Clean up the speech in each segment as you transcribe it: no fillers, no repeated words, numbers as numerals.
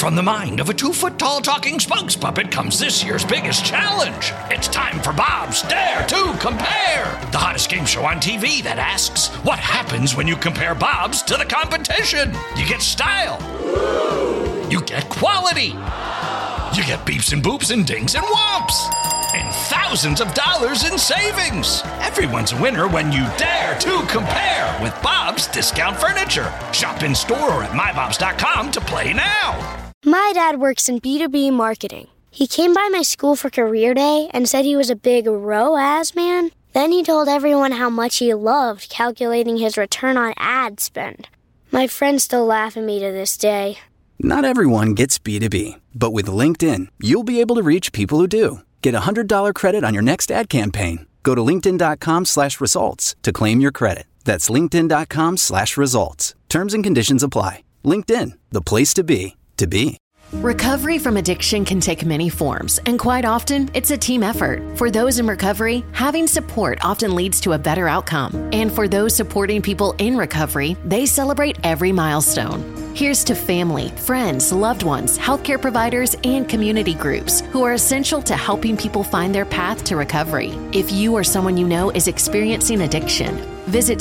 From the mind of a 2-foot-tall talking spokes puppet comes this year's biggest challenge. It's time for Bob's Dare to Compare, the hottest game show on TV that asks, what happens when you compare Bob's to the competition? You get style. You get quality. You get beeps and boops and dings and whomps. And thousands of dollars in savings. Everyone's a winner when you dare to compare with Bob's Discount Furniture. Shop in store or at mybobs.com to play now. My dad works in B2B marketing. He came by my school for career day and said he was a big ROAS man. Then he told everyone how much he loved calculating his return on ad spend. My friends still laugh at me to this day. Not everyone gets B2B, but with LinkedIn, you'll be able to reach people who do. Get a $100 credit on your next ad campaign. Go to linkedin.com/results to claim your credit. That's linkedin.com/results. Terms and conditions apply. LinkedIn, the place to be, to be. Recovery from addiction can take many forms, and quite often, it's a team effort. For those in recovery, having support often leads to a better outcome. And for those supporting people in recovery, they celebrate every milestone. Here's to family, friends, loved ones, healthcare providers, and community groups who are essential to helping people find their path to recovery. If you or someone you know is experiencing addiction, visit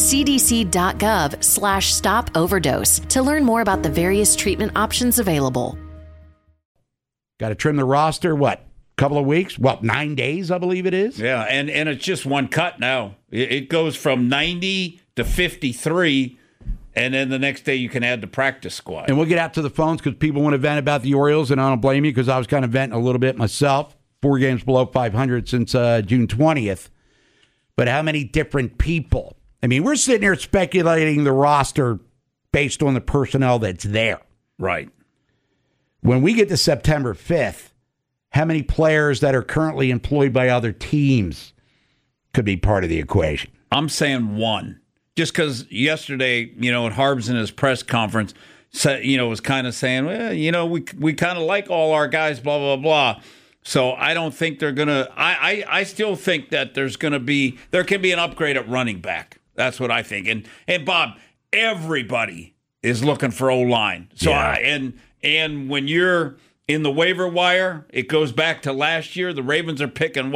cdc.gov/stop overdose to learn more about the various treatment options available. Got to trim the roster, what, couple of weeks? 9 days, I believe it is? Yeah, and it's just one cut now. It goes from 90 to 53, and then the next day you can add the practice squad. And we'll get out to the phones because people want to vent about the Orioles, and I don't blame you because I was kind of venting a little bit myself. 4 games below 500 since June 20th. But how many different people? I mean, we're sitting here speculating the roster based on the personnel that's there. Right. When we get to September 5th, how many players that are currently employed by other teams could be part of the equation? I'm saying one. Just because yesterday, at Harbs in his press conference, was kind of saying, well, we kind of like all our guys, blah, blah, blah. So I don't think they're going to – I still think that there can be an upgrade at running back. That's what I think. And Bob, everybody is looking for O-line. So yeah. And when you're in the waiver wire, it goes back to last year. The Ravens are picking,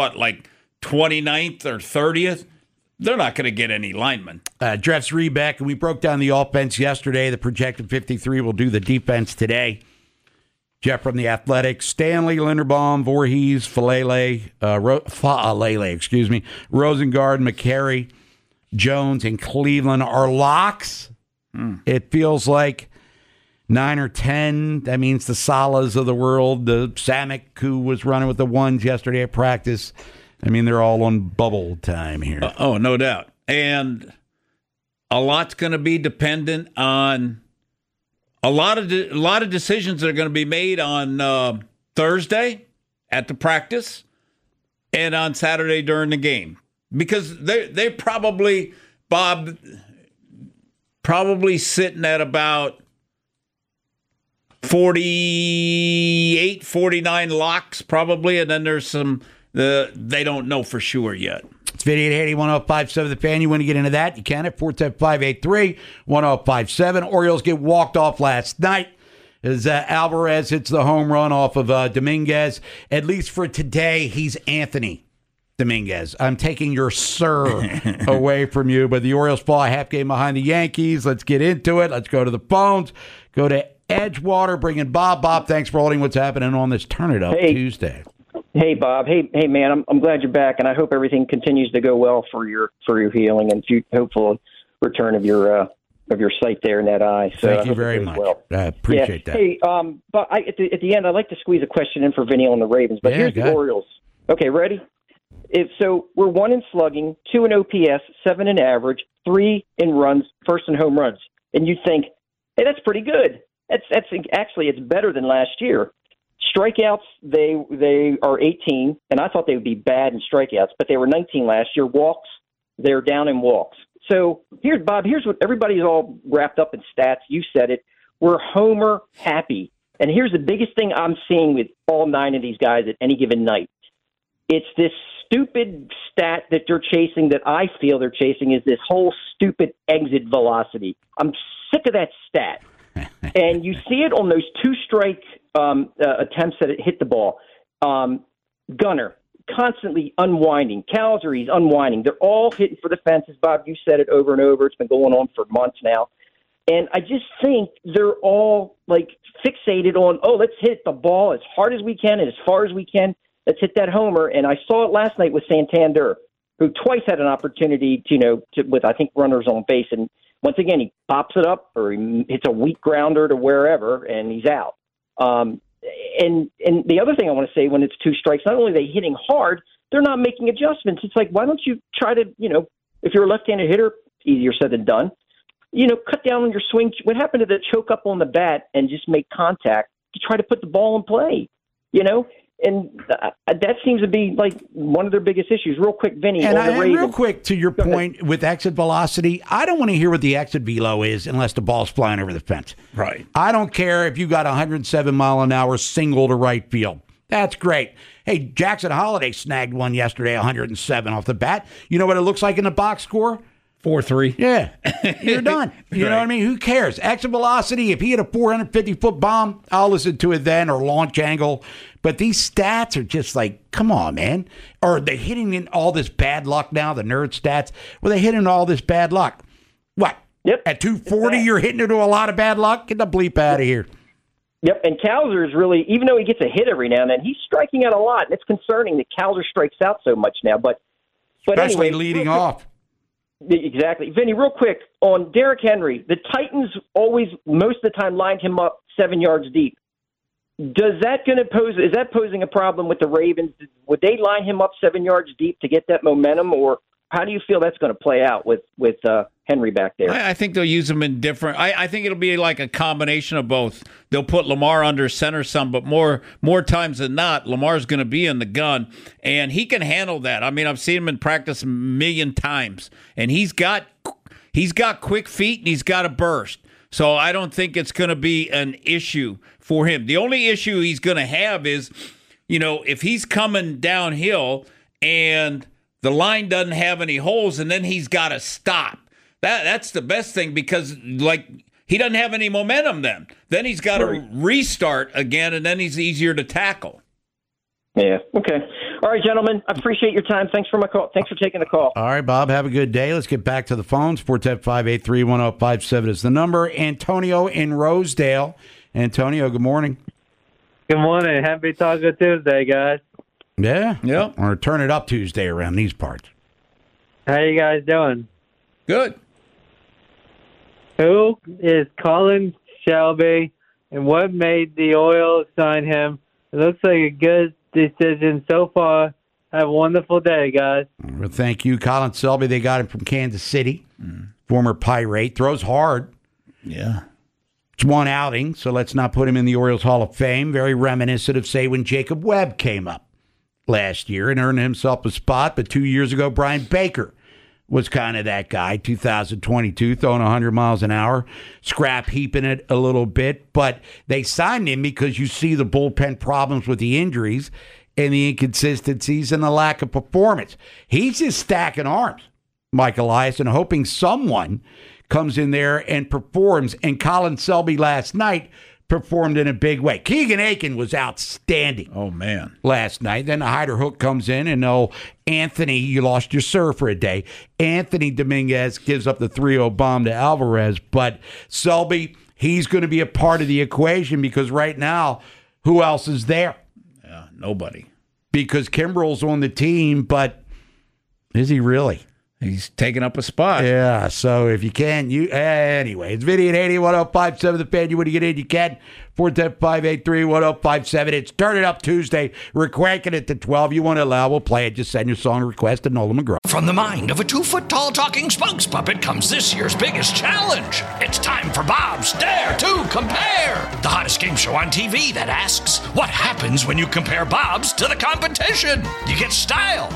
29th or 30th? They're not going to get any linemen. Jeff's Rebeck, and we broke down the offense yesterday. The projected 53 will do the defense today. Jeff from The Athletic, Stanley, Linderbaum, Voorhees, Faalele, Rosengard, McCary, Jones, and Cleveland are locks. It feels like 9 or 10. That means the Salas of the world, the Samick who was running with the ones yesterday at practice. I mean, they're all on bubble time here. No doubt. And a lot's going to be dependent on a lot of decisions that are going to be made on Thursday at the practice and on Saturday during the game. Because they probably, Bob, sitting at about 48, 49 locks probably, and then there's some they don't know for sure yet. It's 5880-1057 The Fan. You want to get into that? You can at 410-583-1057. Orioles get walked off last night as Alvarez hits the home run off of Dominguez. At least for today, he's Anthony Dominguez. I'm taking your sir away from you, but the Orioles fall a half game behind the Yankees. Let's get into it. Let's go to the phones. Go to Edgewater, bring in Bob. Bob, thanks for holding what's happening on this Turn It Up Tuesday. Hey, Bob. Hey, man. I'm glad you're back, and I hope everything continues to go well for your healing and hopeful return of your sight there in that eye. So thank you very much. Well. I appreciate that. Hey, but at the end, I'd like to squeeze a question in for Vinny on the Ravens. But here's the Orioles. Okay, ready? So we're 1 in slugging, 2 in OPS, 7 in average, 3 in runs, 1st in home runs, and you think, hey, that's pretty good. That's actually it's better than last year. Strikeouts, they are 18, and I thought they would be bad in strikeouts, but they were 19 last year. Walks, they're down in walks. So here's what everybody's all wrapped up in stats. You said it. We're homer happy. And here's the biggest thing I'm seeing with all 9 of these guys at any given night. It's this stupid stat that they're chasing, that I feel they're chasing, is this whole stupid exit velocity. I'm sick of that stat. And you see it on those 2-strike attempts that hit the ball. Gunner, constantly unwinding. Calzary's unwinding. They're all hitting for the fences. Bob, you said it over and over. It's been going on for months now. And I just think they're all fixated on, let's hit the ball as hard as we can and as far as we can. Let's hit that homer. And I saw it last night with Santander, who twice had an opportunity with, I think, runners on base. And once again, he pops it up or he hits a weak grounder to wherever, and he's out. And the other thing I want to say, when it's 2 strikes, not only are they hitting hard, they're not making adjustments. It's why don't you try to, if you're a left-handed hitter, easier said than done, cut down on your swing. What happened to the choke up on the bat and just make contact to try to put the ball in play, And that seems to be one of their biggest issues. Real quick, Vinny. And real quick to your point with exit velocity, I don't want to hear what the exit velo is unless the ball's flying over the fence. Right. I don't care if you got 107 mile an hour single to right field. That's great. Hey, Jackson Holiday snagged one yesterday, 107 off the bat. You know what it looks like in the box score? 4-3. Yeah, you're done. You know what I mean? Who cares? Exit velocity, if he hit a 450-foot bomb, I'll listen to it then, or launch angle. But these stats are just come on, man. Or are they hitting in all this bad luck now, the nerd stats? Well, they hitting all this bad luck. What? Yep. At 240, you're hitting into a lot of bad luck? Get the bleep out of here. Yep, and Calzer is really, even though he gets a hit every now and then, he's striking out a lot. And it's concerning that Calzer strikes out so much now. But especially anyway, leading off. Exactly. Vinny, real quick, on Derrick Henry, the Titans always, most of the time, lined him up 7 yards deep. Is that posing a problem with the Ravens? Would they line him up 7 yards deep to get that momentum, or how do you feel that's going to play out with Henry back there? I think they'll use him in different. I think it'll be like a combination of both. They'll put Lamar under center some, but more times than not, Lamar's going to be in the gun, and he can handle that. I mean, I've seen him in practice a million times, and he's got quick feet and he's got a burst. So I don't think it's going to be an issue for him. The only issue he's going to have is, if he's coming downhill and the line doesn't have any holes, and then he's got to stop. That's the best thing, because he doesn't have any momentum then. Then he's got to restart again, and then he's easier to tackle. Yeah. Okay. All right, gentlemen. I appreciate your time. Thanks for my call. Thanks for taking the call. All right, Bob. Have a good day. Let's get back to the phones. 410-583-1057 is the number. Antonio in Rosedale. Antonio, good morning. Good morning. Happy Taco Tuesday, guys. Yeah. Yep. Or turn it up Tuesday around these parts. How you guys doing? Good. Who is Colin Shelby, and what made the Orioles sign him? It looks like a good decision so far. Have a wonderful day, guys. Well, thank you. Colin Selby, they got him from Kansas City, former Pirate. Throws hard. Yeah. It's one outing, so let's not put him in the Orioles Hall of Fame. Very reminiscent of, say, when Jacob Webb came up last year and earned himself a spot. But 2 years ago, Brian Baker was kind of that guy, 2022, throwing 100 miles an hour, scrap heaping it a little bit. But they signed him because you see the bullpen problems with the injuries and the inconsistencies and the lack of performance. He's just stacking arms, Mike Elias, and hoping someone comes in there and performs. And Colin Selby last night performed in a big way. Keegan Aiken was outstanding. Oh, man. Last night. Then the Hyder Hook comes in, and Anthony, you lost your serve for a day. Anthony Dominguez gives up the 3-0 bomb to Alvarez. But Selby, he's going to be a part of the equation, because right now, who else is there? Yeah, nobody. Because Kimbrel's on the team, but is he really? He's taking up a spot. Yeah, so if you can, anyway, it's Vinny at 80-1057, the Fan. You want to get in, you can. 410-583-1057. It's Turn It Up Tuesday. We're cranking it to 12. You want to allow, we'll play it. Just send your song request to Nolan McGraw. From the mind of a 2-foot-tall talking spokes puppet comes this year's biggest challenge. It's time for Bob's Dare to Compare, the hottest game show on TV that asks, what happens when you compare Bob's to the competition? You get style.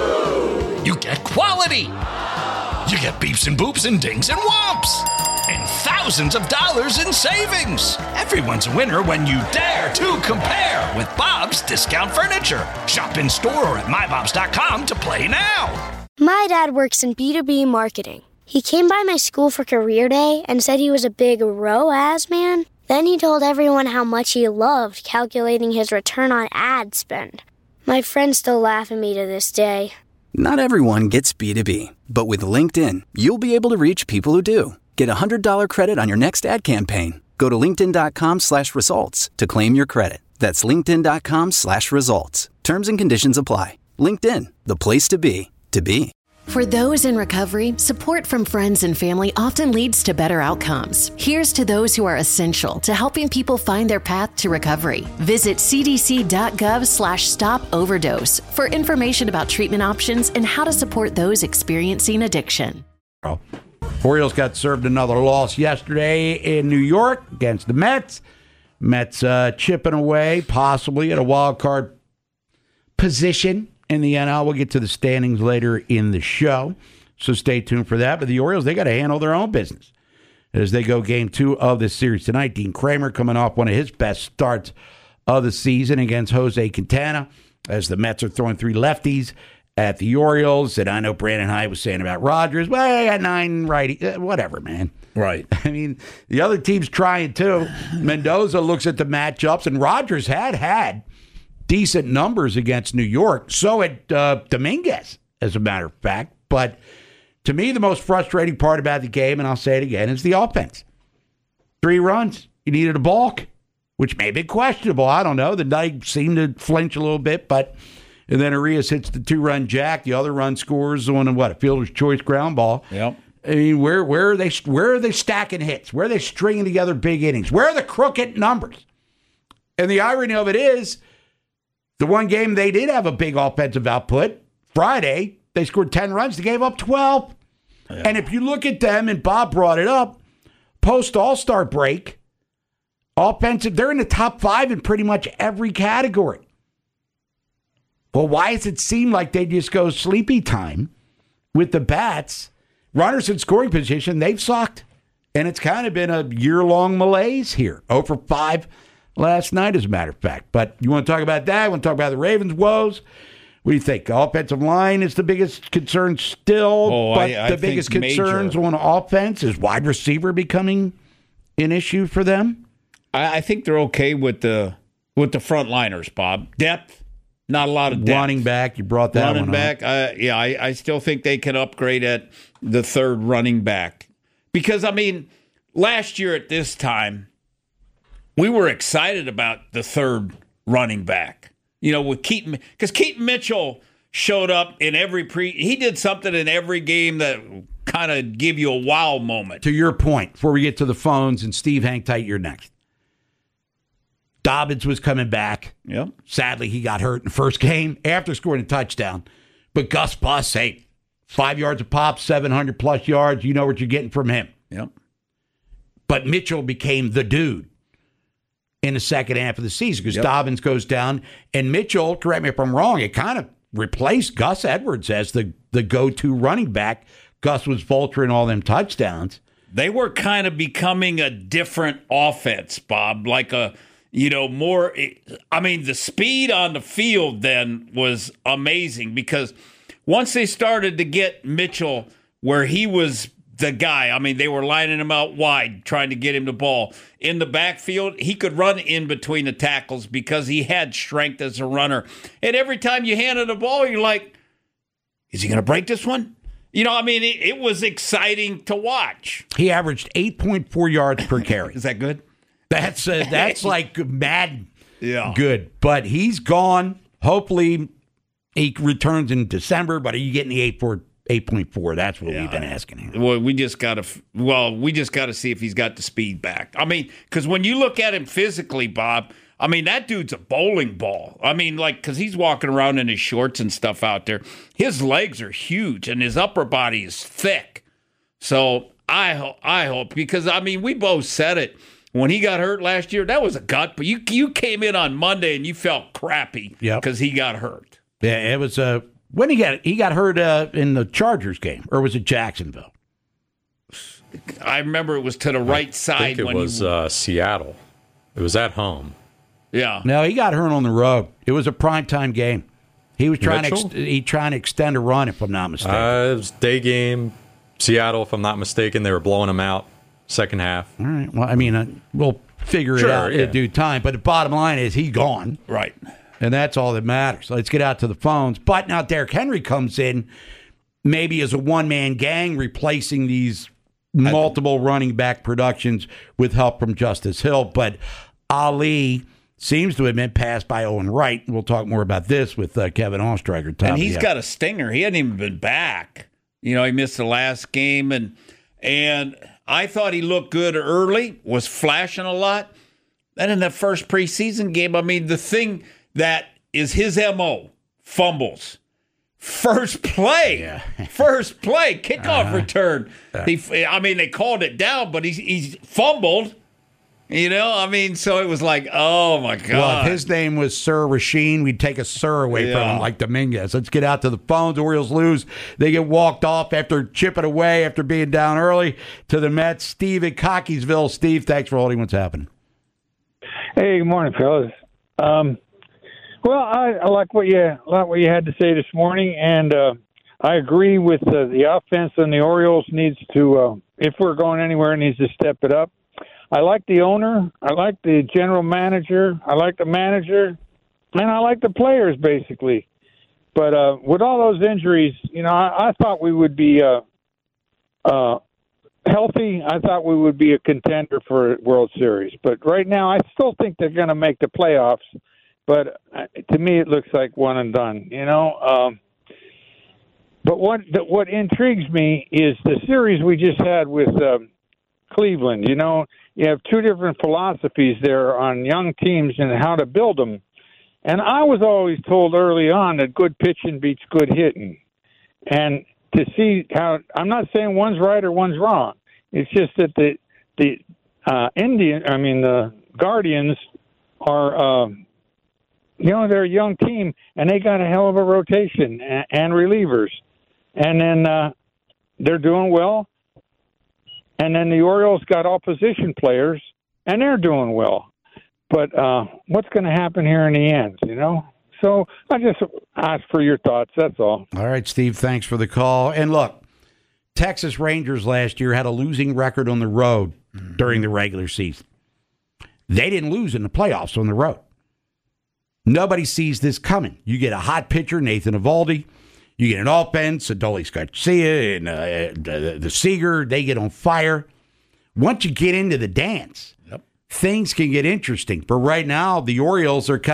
You get quality. You get beeps and boops and dings and whomps. And thousands of dollars in savings. Everyone's a winner when you dare to compare with Bob's Discount Furniture. Shop in store or at mybobs.com to play now. My dad works in B2B marketing. He came by my school for career day and said he was a big ROAS man. Then he told everyone how much he loved calculating his return on ad spend. My friends still laugh at me to this day. Not everyone gets B2B, but with LinkedIn, you'll be able to reach people who do. Get a $100 credit on your next ad campaign. Go to linkedin.com/results to claim your credit. That's linkedin.com/results. Terms and conditions apply. LinkedIn, the place to be, to be. For those in recovery, support from friends and family often leads to better outcomes. Here's to those who are essential to helping people find their path to recovery. Visit cdc.gov/stop-overdose for information about treatment options and how to support those experiencing addiction. Orioles got served another loss yesterday in New York against the Mets. Mets chipping away, possibly at a wild card position in the NL. We'll get to the standings later in the show, so stay tuned for that. But the Orioles, they got to handle their own business as they go game 2 of this series tonight. Dean Kramer coming off one of his best starts of the season against Jose Quintana as the Mets are throwing 3 lefties at the Orioles. And I know Brandon Hyde was saying about Rogers, well, I got 9 righty. Whatever, man. Right. I mean, the other team's trying too. Mendoza looks at the matchups, and Rogers had decent numbers against New York. So had Dominguez, as a matter of fact. But to me, the most frustrating part about the game, and I'll say it again, is the offense. 3 runs. You needed a balk, which may be questionable. I don't know. The night seemed to flinch a little bit, and then Arias hits the 2-run jack. The other run scores on a fielder's choice ground ball. Yep. I mean, where are they stacking hits? Where are they stringing together big innings? Where are the crooked numbers? And the irony of it is, the one game they did have a big offensive output, Friday, they scored 10 runs. They gave up 12. Yeah. And if you look at them, and Bob brought it up, post-All-Star break, offensive, they're in the top 5 in pretty much every category. Well, why does it seem like they just go sleepy time with the bats? Runners in scoring position, they've sucked. And it's kind of been a year-long malaise here. 0 for 5 last night, as a matter of fact. But you want to talk about that? You want to talk about the Ravens' woes? What do you think? Offensive line is the biggest concern still, but the biggest concerns on offense is wide receiver becoming an issue for them? I think they're okay with the front liners, Bob. Depth, not a lot of depth. Running back, you brought that running back, I still think they can upgrade at the 3rd running back. Because, I mean, last year at this time, we were excited about the 3rd running back. You know, with Keaton, because Keaton Mitchell showed up in he did something in every game that kind of give you a wow moment. To your point, before we get to the phones, and Steve, hang tight, you're next. Dobbins was coming back. Yep. Sadly, he got hurt in the first game after scoring a touchdown. But Gus Bus, 5 yards a pop, 700-plus yards. You know what you're getting from him. Yep. But Mitchell became the dude in the second half of the season because Dobbins goes down. And Mitchell, correct me if I'm wrong, it kind of replaced Gus Edwards as the go-to running back. Gus was vulturing all them touchdowns. They were kind of becoming a different offense, Bob, like more. I mean, the speed on the field then was amazing because once they started to get Mitchell where he was the guy, I mean, they were lining him out wide, trying to get him the ball. In the backfield, he could run in between the tackles because he had strength as a runner. And every time you handed the ball, you're like, is he going to break this one? You know, I mean, it was exciting to watch. He averaged 8.4 yards per carry. Is that good? That's like mad good. But he's gone. Hopefully he returns in December, but are you getting the 8.4? That's what we've been asking him. Well, we just got to see if he's got the speed back. I mean, because when you look at him physically, Bob, I mean, that dude's a bowling ball. I mean, because he's walking around in his shorts and stuff out there. His legs are huge, and his upper body is thick. So I hope, because, I mean, we both said it. When he got hurt last year, that was a gut. But you came in on Monday, and you felt crappy because he got hurt. Yeah, it was when he got hurt in the Chargers game, or was it Jacksonville? I remember it was to the right side. I think it was Seattle. It was at home. Yeah. No, he got hurt on the road. It was a primetime game. He was trying to extend a run, if I'm not mistaken. It was day game, Seattle, if I'm not mistaken. They were blowing him out second half. All right. Well, I mean, we'll figure it out in due time. But the bottom line is he's gone. Right. And that's all that matters. Let's get out to the phones. But now Derrick Henry comes in maybe as a one-man gang replacing these multiple running back productions with help from Justice Hill. But Ali seems to have been passed by Owen Wright. We'll talk more about this with Kevin Oestreicher. And he's got a stinger. He hadn't even been back. You know, he missed the last game. And I thought he looked good early, was flashing a lot. Then in that first preseason game, I mean, the thing that is his MO, fumbles. First play, kickoff return. They called it down, but he's fumbled. You know, I mean, so it was like, oh, my God. Well, if his name was Sir Rasheen, we'd take a Sir away from him like Dominguez. Let's get out to the phones. Orioles lose. They get walked off after chipping away after being down early to the Mets. Steve at Cockeysville. Steve, thanks for holding. What's happening? Hey, good morning, fellas. Well, I like what you had to say this morning, and I agree with the offense, and the Orioles needs to, if we're going anywhere, needs to step it up. I like the owner, I like the general manager, I like the manager, and I like the players basically. But with all those injuries, you know, I thought we would be healthy. I thought we would be a contender for a World Series. But right now, I still think they're going to make the playoffs. But to me, it looks like one and done, you know. But what intrigues me is the series we just had with Cleveland. You know, you have two different philosophies there on young teams and how to build them. And I was always told early on that good pitching beats good hitting. And to see how, I'm not saying one's right or one's wrong. It's just that the Guardians are, you know, they're a young team, and they got a hell of a rotation and relievers. And then they're doing well. And then the Orioles got all position players, and they're doing well. But what's going to happen here in the end, you know? So I just ask for your thoughts. That's all. All right, Steve, thanks for the call. And look, Texas Rangers last year had a losing record on the road during the regular season. They didn't lose in the playoffs on the road. Nobody sees this coming. You get a hot pitcher, Nathan Eovaldi. You get an offense, Adolis Garcia and the Seager. They get on fire. Once you get into the dance, things can get interesting. But right now, the Orioles are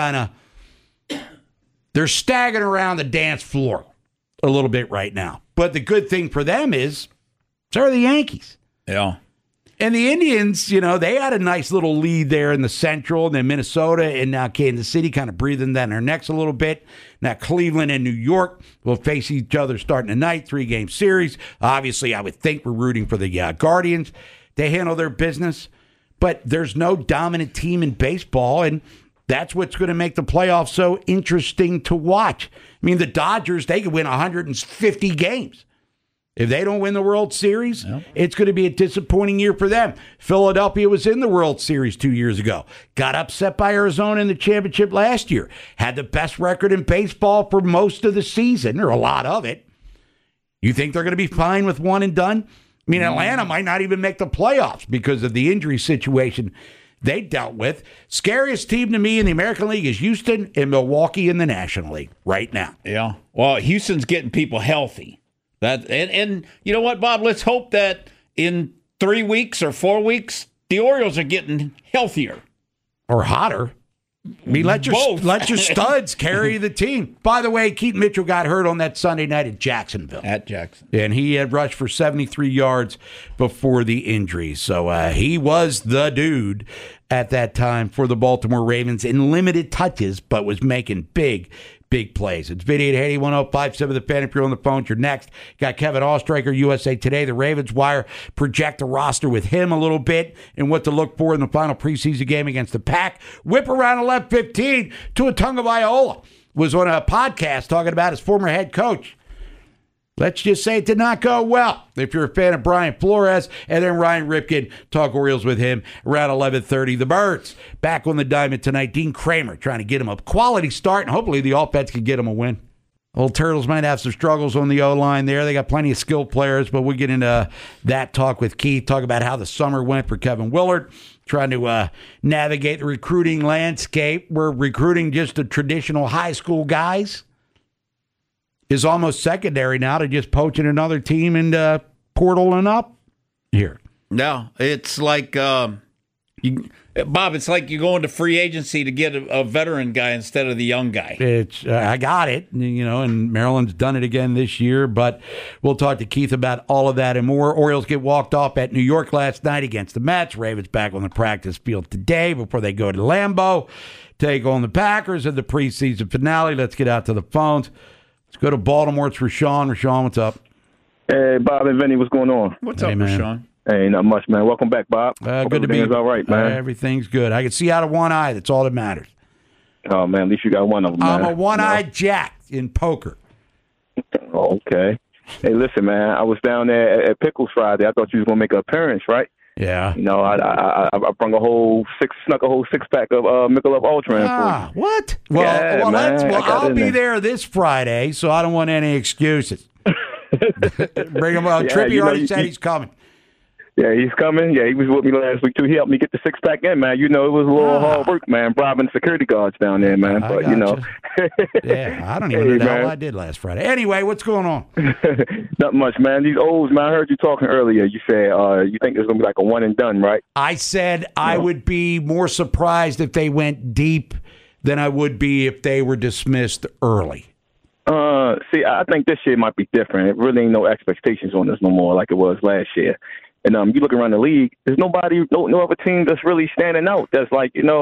they're staggering around the dance floor a little bit right now. But the good thing for them is, so are the Yankees. Yeah. And the Indians, you know, they had a nice little lead there in the Central, and then Minnesota and now Kansas City kind of breathing down their necks a little bit. Now Cleveland and New York will face each other starting tonight, 3-game series. Obviously, I would think we're rooting for the Guardians. They handle their business, but there's no dominant team in baseball, and that's what's going to make the playoffs so interesting to watch. I mean, the Dodgers, they could win 150 games. If they don't win the World Series, it's going to be a disappointing year for them. Philadelphia was in the World Series 2 years ago. Got upset by Arizona in the championship last year. Had the best record in baseball for most of the season, or a lot of it. You think they're going to be fine with one and done? I mean, Atlanta might not even make the playoffs because of the injury situation they dealt with. Scariest team to me in the American League is Houston and Milwaukee in the National League right now. Yeah. Well, Houston's getting people healthy. And you know what, Bob? Let's hope that in 3 weeks or 4 weeks, the Orioles are getting healthier. Or hotter. I mean, let your studs carry the team. By the way, Keaton Mitchell got hurt on that Sunday night at Jacksonville. And he had rushed for 73 yards before the injury. So he was the dude at that time for the Baltimore Ravens in limited touches, but was making big plays. It's Vinny at 81057 The Fan. If you're on the phone, you're next. Got Kevin Oestreicher, USA Today, the Ravens Wire. Project the roster with him a little bit and what to look for in the final preseason game against the Pack. Whip around 11:15 to Tua Tagovailoa was on a podcast talking about his former head coach. Let's just say it did not go well. If you're a fan of Brian Flores, and then Ryan Ripken, talk Orioles with him around 11:30. The Birds back on the diamond tonight. Dean Kramer trying to get him a quality start, and hopefully the offense can get him a win. Old Turtles might have some struggles on the O-line there. They got plenty of skilled players, but we'll get into that talk with Keith, talk about how the summer went for Kevin Willard, trying to navigate the recruiting landscape. We're recruiting just the traditional high school guys. Is almost secondary now to just poaching another team and portaling up here. No, it's like, Bob, it's like you go into free agency to get a veteran guy instead of the young guy. I got it, and Maryland's done it again this year, but we'll talk to Keith about all of that and more. Orioles get walked off at New York last night against the Mets. Ravens back on the practice field today before they go to Lambeau, take on the Packers in the preseason finale. Let's get out to the phones. Let's go to Baltimore. It's Rashawn. Rashawn, what's up? Hey, Bob and Vinny, what's going on? What's up, Rashawn? Hey, not much, man. Welcome back, Bob. Good to be here. All right, man. Everything's good. I can see out of one eye. That's all that matters. Oh, man, at least you got one of them, man. I'm a one-eyed jack in poker. Okay. Hey, listen, man. I was down there at Pickles Friday. I thought you was going to make an appearance, right? Yeah. I snuck a whole six-pack of Michelob Ultra. What? Well, I'll be there this Friday, so I don't want any excuses. Bring him up. Trippy already said he's coming. Yeah, he's coming. Yeah, he was with me last week, too. He helped me get the six-pack in, man. It was a little hard work, man, bribing security guards down there, man. But, Yeah, I don't even know the hell I did last Friday. Anyway, what's going on? Not much, man. These O's, man, I heard you talking earlier. You said you think there's going to be like a one and done, right? I said I would be more surprised if they went deep than I would be if they were dismissed early. See, I think this year might be different. It really ain't no expectations on this no more like it was last year. And you look around the league, there's no other team that's really standing out. That's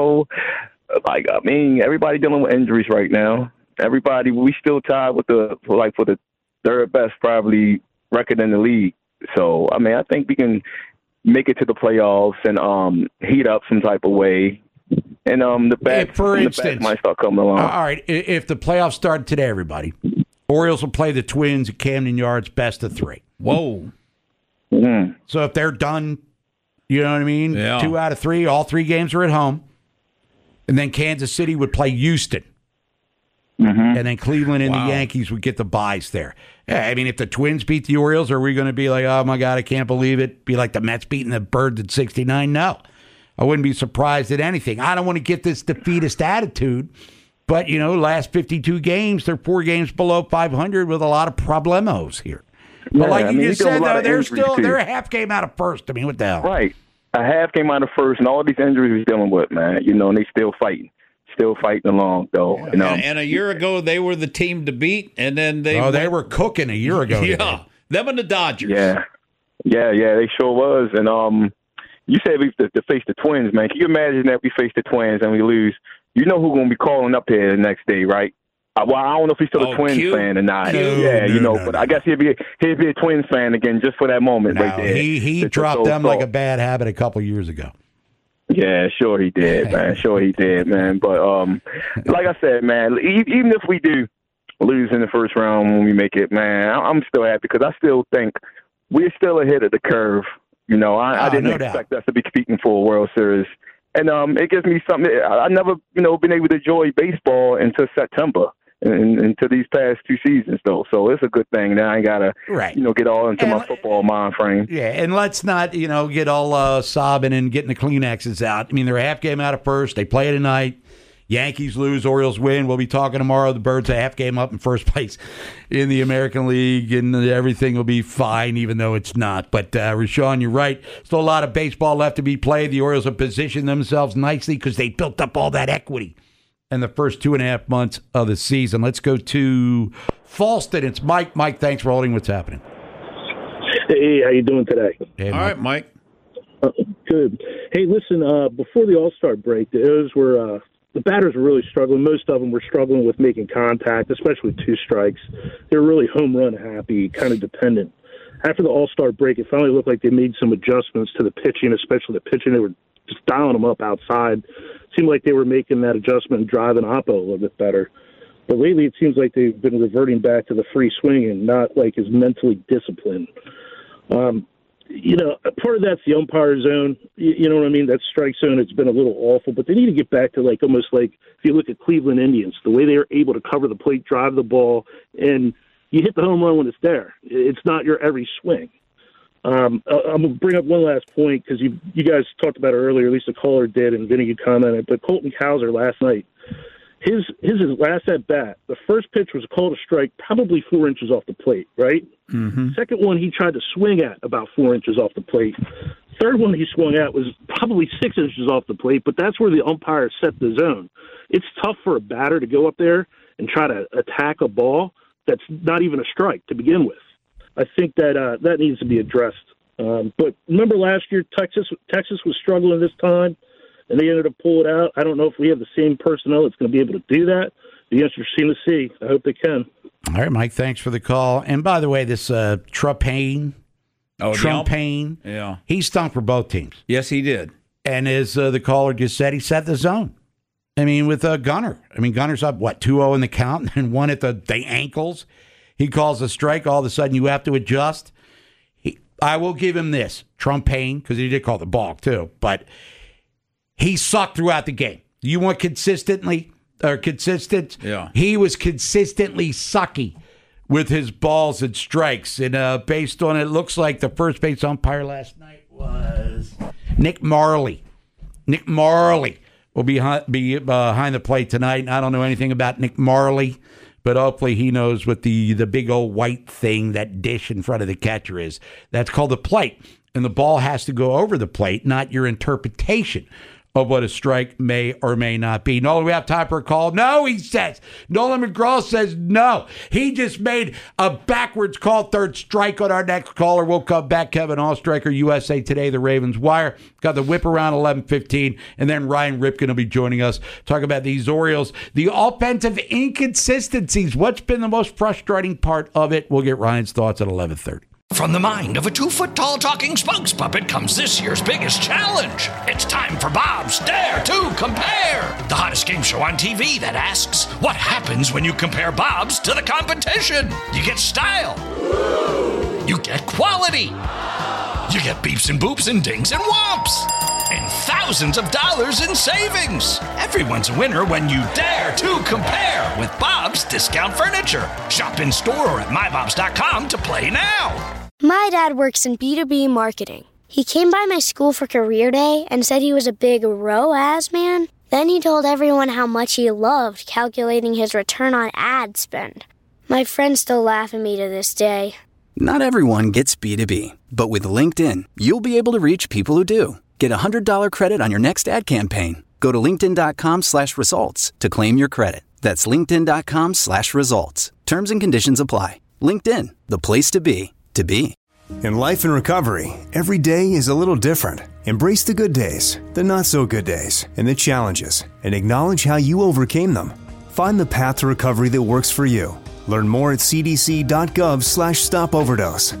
everybody dealing with injuries right now. Everybody, we still tied with for the third best probably record in the league. So, I think we can make it to the playoffs and heat up some type of way. And the bats might start coming along. All right, if the playoffs start today, everybody, Orioles will play the Twins at Camden Yards, best of 3. Whoa. Mm-hmm. So if they're done, you know what I mean? Yeah. 2 out of 3, all 3 games are at home. And then Kansas City would play Houston. Mm-hmm. And then Cleveland and the Yankees would get the byes there. Yeah, if the Twins beat the Orioles, are we going to be like, oh, my God, I can't believe it? Be like the Mets beating the Birds at 69? No. I wouldn't be surprised at anything. I don't want to get this defeatist attitude. But, last 52 games, they're 4 games below 500 with a lot of problemos here. But like you just said, though, they're a half game out of first. What the hell? Right. A half game out of first, and all these injuries he's dealing with, man. And they still fighting. Still fighting along, though. And a year ago, they were the team to beat, and then they were cooking a year ago. Yeah. Them and the Dodgers. Yeah, they sure was. And you said we have to face the Twins, man. Can you imagine that we face the Twins and we lose? You know who's going to be calling up there the next day, right? Well, I don't know if he's still a Twins fan or not. But I guess he'd be a Twins fan again just for that moment right there. He dropped them like a bad habit a couple years ago. Yeah, sure he did, man. But like I said, man, even if we do lose in the first round when we make it, man, I'm still happy because I still think we're still ahead of the curve. I didn't expect us to be competing for a World Series. And it gives me something. I never, been able to enjoy baseball until September. Into these past 2 seasons, though. So it's a good thing. Now I got to, get all into my football mind frame. Yeah, and let's not, get all sobbing and getting the Kleenexes out. They're a half game out of first. They play tonight. Yankees lose, Orioles win. We'll be talking tomorrow. The Birds a half game up in first place in the American League, and everything will be fine, even though it's not. But, Rashawn, you're right. Still a lot of baseball left to be played. The Orioles have positioned themselves nicely because they built up all that equity in the first 2.5 months of the season. Let's go to Falston. It's Mike. Mike, thanks for holding. What's happening? Hey, how you doing today? Hey, all right, Mike. Good. Hey, listen, before the All-Star break, the batters were really struggling. Most of them were struggling with making contact, especially 2 strikes. They were really home run happy, kind of dependent. After the All-Star break, it finally looked like they made some adjustments to the pitching, especially the pitching. They were just dialing them up outside. Seemed like they were making that adjustment and driving Oppo a little bit better. But lately it seems like they've been reverting back to the free swing and not like as mentally disciplined. part of that's the umpire zone. You know what I mean? That strike zone, it's been a little awful, but they need to get back to almost like if you look at Cleveland Indians, the way they are able to cover the plate, drive the ball, and you hit the home run when it's there. It's not your every swing. I'm going to bring up one last point because you guys talked about it earlier, at least the caller did, and Vinny, you commented, but Colton Cowser last night, his last at bat, the first pitch was called a strike, probably 4 inches off the plate, right? Mm-hmm. Second one he tried to swing at about 4 inches off the plate. Third one he swung at was probably 6 inches off the plate, but that's where the umpire set the zone. It's tough for a batter to go up there and try to attack a ball that's not even a strike to begin with. I think that needs to be addressed. But remember last year, Texas was struggling this time, and they ended up pulling it out. I don't know if we have the same personnel that's going to be able to do that. Be interesting to see. I hope they can. All right, Mike, thanks for the call. And by the way, this Trumpain, yeah, he stunk for both teams. Yes, he did. And as the caller just said, he set the zone. I mean, with Gunnar. I mean, Gunnar's up, 2-0 in the count and one at the ankles. He calls a strike. All of a sudden, you have to adjust. I will give him this, Trumpain, because he did call the balk too, but he sucked throughout the game. You want consistent? Yeah. He was consistently sucky with his balls and strikes. And based on it, looks like the first base umpire last night was Nick Marley. Nick Marley will be behind the plate tonight. And I don't know anything about Nick Marley, but hopefully he knows what the big old white thing, that dish in front of the catcher is. That's called the plate. And the ball has to go over the plate, not your interpretation of what a strike may or may not be. Nolan, we have time for a call? No, he says. Nolan McGraw says no. He just made a backwards call, third strike on our next caller. We'll come back. Kevin Allstriker, USA Today, the Ravens Wire. Got the whip around 11:15, and then Ryan Ripken will be joining us. Talk about these Orioles. The offensive inconsistencies. What's been the most frustrating part of it? We'll get Ryan's thoughts at 11:30. From the mind of a 2-foot-tall talking spokes puppet comes this year's biggest challenge. It's time for Bob's Dare to Compare, the hottest game show on TV that asks, what happens when you compare Bob's to the competition? You get style. You get quality. You get beeps and boops and dings and whomps. And thousands of dollars in savings. Everyone's a winner when you dare to compare with Bob's Discount Furniture. Shop in store or at mybobs.com to play now. My dad works in B2B marketing. He came by my school for career day and said he was a big ROAS man. Then he told everyone how much he loved calculating his return on ad spend. My friends still laugh at me to this day. Not everyone gets B2B, but with LinkedIn, you'll be able to reach people who do. Get a $100 credit on your next ad campaign. Go to linkedin.com/results to claim your credit. That's linkedin.com/results. Terms and conditions apply. LinkedIn, the place to be, to be. In life and recovery, every day is a little different. Embrace the good days, the not so good days, and the challenges, and acknowledge how you overcame them. Find the path to recovery that works for you. Learn more at cdc.gov/stopoverdose.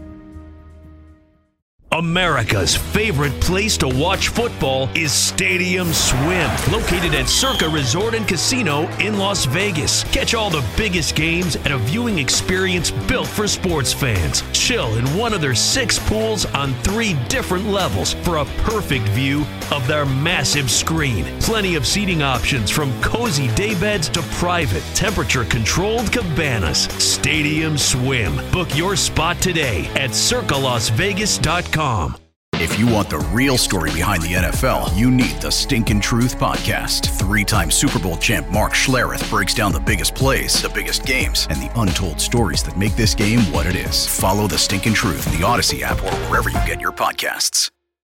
America's favorite place to watch football is Stadium Swim, located at Circa Resort and Casino in Las Vegas. Catch all the biggest games at a viewing experience built for sports fans. Chill in one of their 6 pools on 3 different levels for a perfect view of their massive screen. Plenty of seating options from cozy daybeds to private, temperature-controlled cabanas. Stadium Swim. Book your spot today at circalasvegas.com. If you want the real story behind the NFL, you need the Stinkin' Truth Podcast. 3-time Super Bowl champ Mark Schlereth breaks down the biggest plays, the biggest games, and the untold stories that make this game what it is. Follow the Stinkin' Truth in the Odyssey app or wherever you get your podcasts.